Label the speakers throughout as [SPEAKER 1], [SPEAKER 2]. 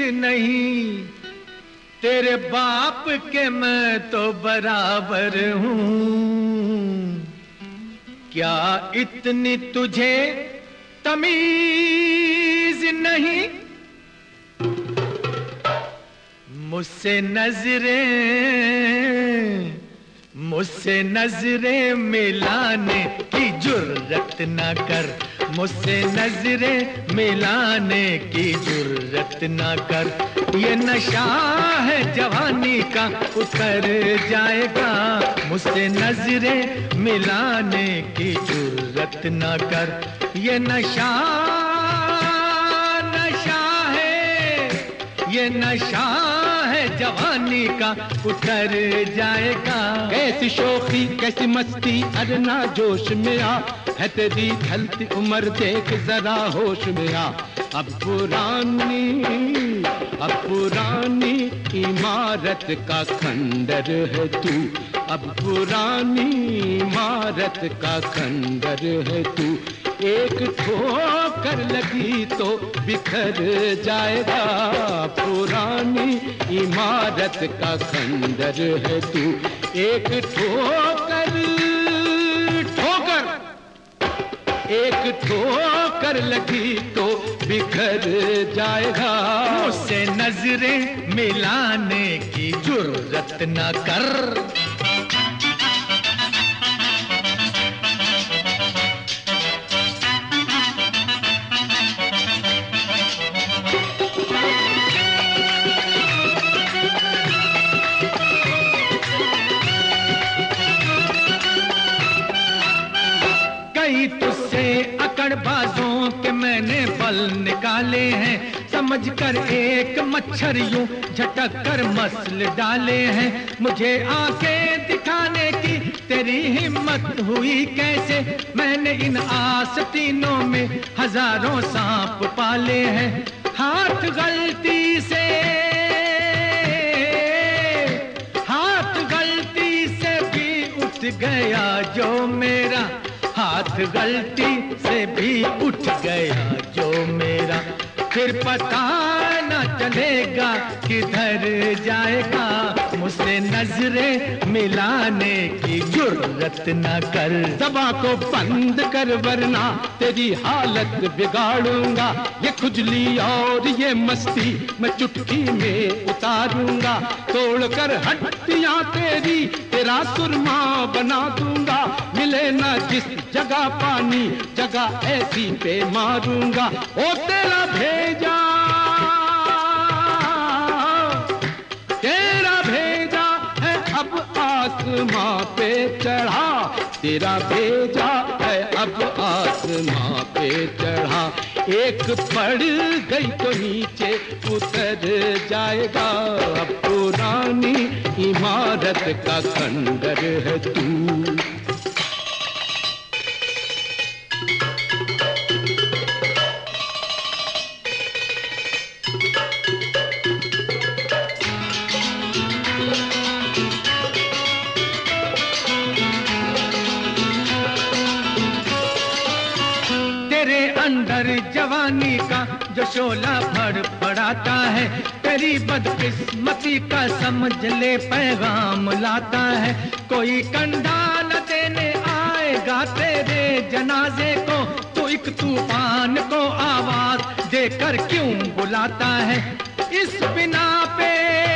[SPEAKER 1] नहीं, तेरे बाप के मैं तो बराबर हूँ। क्या इतनी तुझे तमीज नहीं, मुझसे नजरें मिलाने की जुर्रत ना कर, मुझसे नजरें मिलाने की जुर्रत ना कर। ये नशा है जवानी का उतर जाएगा, मुझसे नजरें मिलाने की जुर्रत ना कर। ये नशा है, ये नशा है जवानी का उतर जाएगा।
[SPEAKER 2] कैसी शोखी कैसी मस्ती अरे ना जोश में आ, है तेरी ढलती उम्र देख जरा होश में आ। अब पुरानी इमारत का खंडर है तू, अब पुरानी इमारत का खंडर है तू। एक ठोकर लगी तो बिखर जाएगा, पुरानी इमारत का खंडर है तू। एक ठोकर लगी तो बिखर जाएगा।
[SPEAKER 1] मुझसे नजरें मिलाने की जुर्रत ना कर। कई तुझसे अकड़बाजों के मैंने बल निकाले हैं, समझकर एक मच्छर यूं झटक कर मसल डाले हैं। मुझे आंखें दिखाने की तेरी हिम्मत हुई कैसे, मैंने इन आस्तीनों में हजारों सांप पाले हैं। हाथ गलती से भी उठ गया जो मेरा, हाथ गलती से भी उठ गया जो मेरा, फिर पता न चलेगा किधर जाएगा। मुझसे नजरें मिलाने की जुर्रत न कर।
[SPEAKER 2] ज़बां को बंद कर वरना तेरी हालत बिगाड़ूंगा। ये खुजली और ये मस्ती मैं चुटकी में उतारूंगा। तोड़कर हड्डियां तेरी तेरा सुरमा बना दूंगा। मिले ना जिस जगह पानी जगह ऐसी पे मारूंगा। ओ तेरा भेजा है अब आसमां पे चढ़ा, तेरा भेजा है अब आसमां पे चढ़ा। एक पड़ गई तो नीचे उतर जाएगा। अब पुरानी इमारत का खंडर है तू।
[SPEAKER 1] अंदर जवानी का जो शोला फड़फड़ाता है, तेरी बदकिस्मती का समझ ले पैगाम लाता है। कोई कंधा न देने आएगा तेरे जनाजे को, तो एक तूफान को आवाज देकर क्यों बुलाता है। इस बिना पे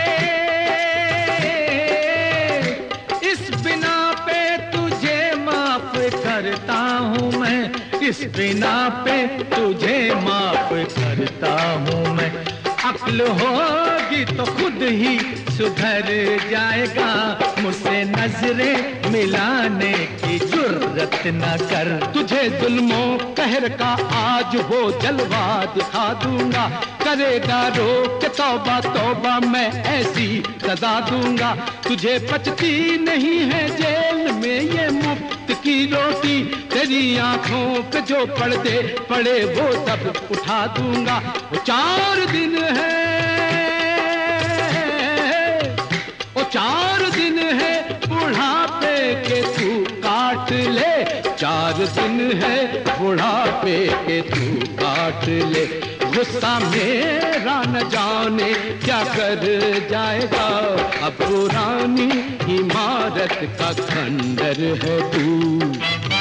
[SPEAKER 1] तुझे माफ करता हूँ मैं, इस बिना पे तुझे माफ करता हूँ मैं। अक्ल होगी तो खुद ही सुधर जाएगा। मुझसे नजरें मिलाने की जुर्रत न कर।
[SPEAKER 2] तुझे जुल्मों कहर का आज वो जलवा दिखा दूंगा। करेगा रोक तौबा तौबा मैं ऐसी सजा दूंगा। तुझे पचती नहीं है जेल में ये मुफ्त की रोटी। तेरी आंखों पे जो पर्दे पड़े वो सब उठा दूंगा। वो 4 दिन है, वो 4 दिन है बुढ़ापे के तू काट ले। 4 दिन है बुढ़ापे के तू काट ले। गुस्सा मेरा न जाने क्या कर जाएगा। अब पुरानी इमारत का खंडर है तू।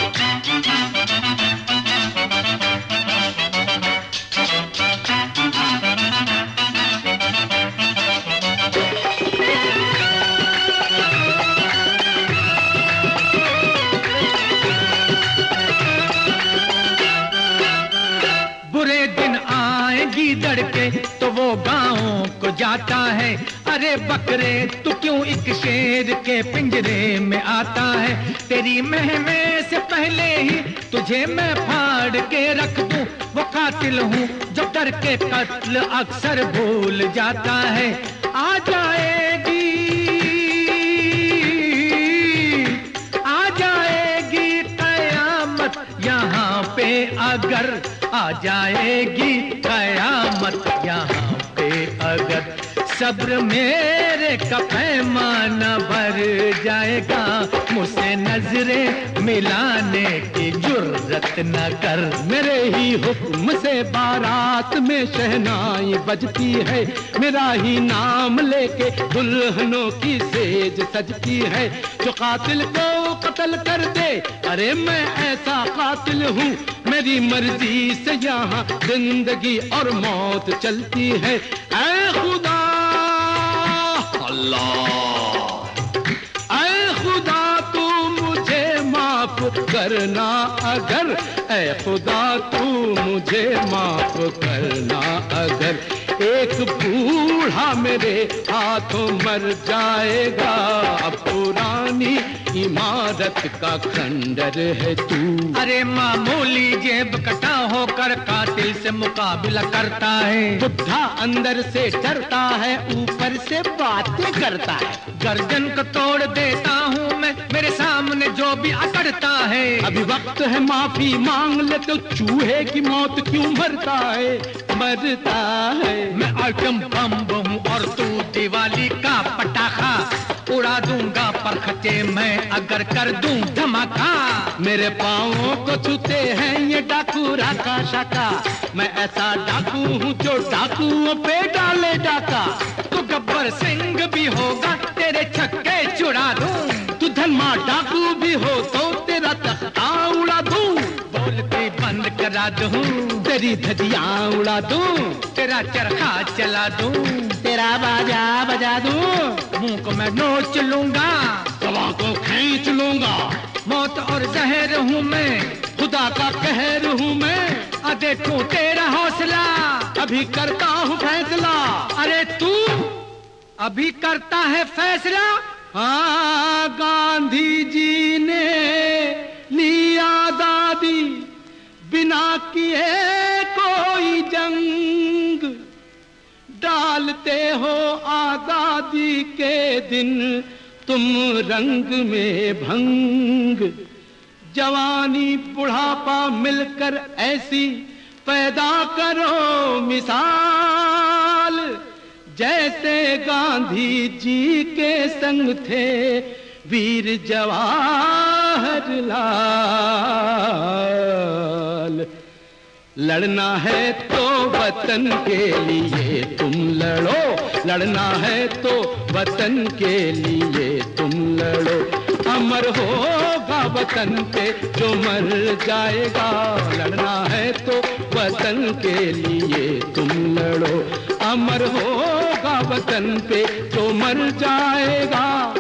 [SPEAKER 1] बुरे दिन आएगी दड़के तो वो गाँव को जाता है। अरे बकरे तू क्यों एक शेर के पिंजरे में आता है। तेरी महमे से पहले ही तुझे मैं फाड़ के रख दूं। वो कातिल हूँ जो डर के कत्ल अक्सर भूल जाता है। आ जाएगी कयामत यहाँ पे अगर, आ जाएगी कयामत यहाँ पे अगर। सब्र मेरे का पैमाना भर जाएगा। मुझसे नजरें मिलाने की जुर्रत न कर।
[SPEAKER 2] मेरे ही हुक्म से बारात में शहनाई बजती है। मेरा ही नाम लेके दुल्हनों की सेज सजती है। जो कातिल को कत्ल कर दे, अरे मैं ऐसा कातिल हूँ। मेरी मर्जी से यहाँ जिंदगी और मौत चलती है। ऐ खुदा ऐ खुदा तू मुझे माफ करना अगर, ऐ खुदा तू मुझे माफ करना अगर। एक बूढ़ा मेरे हाथों मर जाएगा। अब पुरानी इमारत का खंडर है तू।
[SPEAKER 1] अरे मामूली जेब कटा होकर कातिल से मुकाबला करता है।
[SPEAKER 2] बुढ़ा अंदर से डरता है, ऊपर से बातें करता है।
[SPEAKER 1] गर्दन को तोड़ देता हूँ मैं मेरे सामने जो भी अकड़ता है।
[SPEAKER 2] अभी वक्त है माफी मांग ले तो चूहे की मौत क्यों मरता है, मरता है।
[SPEAKER 1] मैं आइटम बम हूँ और तू दिवाली का पटाखा। उड़ा दूंगा पर खचे मैं अगर कर दूं धमाका।
[SPEAKER 2] मेरे पाँवों को छूते हैं ये डाकू राका शाका। मैं ऐसा डाकू हूँ जो डाकुओं पे डाले डाका।
[SPEAKER 1] तू गब्बर सिंह भी होगा तेरे छक्के छुड़ा दूं।
[SPEAKER 2] तू धनमा डाकू भी हो तो तेरा तख्ता उड़ा दूं।
[SPEAKER 1] बोलती बंद करा दूं,
[SPEAKER 2] तेरी धजियां उड़ा दूं।
[SPEAKER 1] तेरा चरखा चला दूं,
[SPEAKER 2] तेरा बाजा बजा दूं।
[SPEAKER 1] मुंह को मैं नोच लूंगा,
[SPEAKER 2] गवाह को खींच लूंगा।
[SPEAKER 1] मौत और जहर हूँ मैं,
[SPEAKER 2] खुदा का कहर हूँ मैं।
[SPEAKER 1] देखूं तेरा हौसला,
[SPEAKER 2] अभी करता हूँ फैसला।
[SPEAKER 1] अरे तू अभी करता है फैसला।
[SPEAKER 2] हाँ, गांधी जी ने लिया आजादी बिना किए कोई जंग। डालते हो आजादी के दिन तुम रंग में भंग। जवानी बुढ़ापा मिलकर ऐसी पैदा करो मिसाल। जैसे गांधी जी के संग थे वीर जवाहर लाल। लड़ना है तो वतन के लिए तुम लड़ो, लड़ना है तो वतन के लिए तुम लड़ो। अमर होगा वतन पे जो मर जाएगा। लड़ना है तो वतन के लिए तुम लड़ो। अमर होगा वतन पे जो मर जाएगा।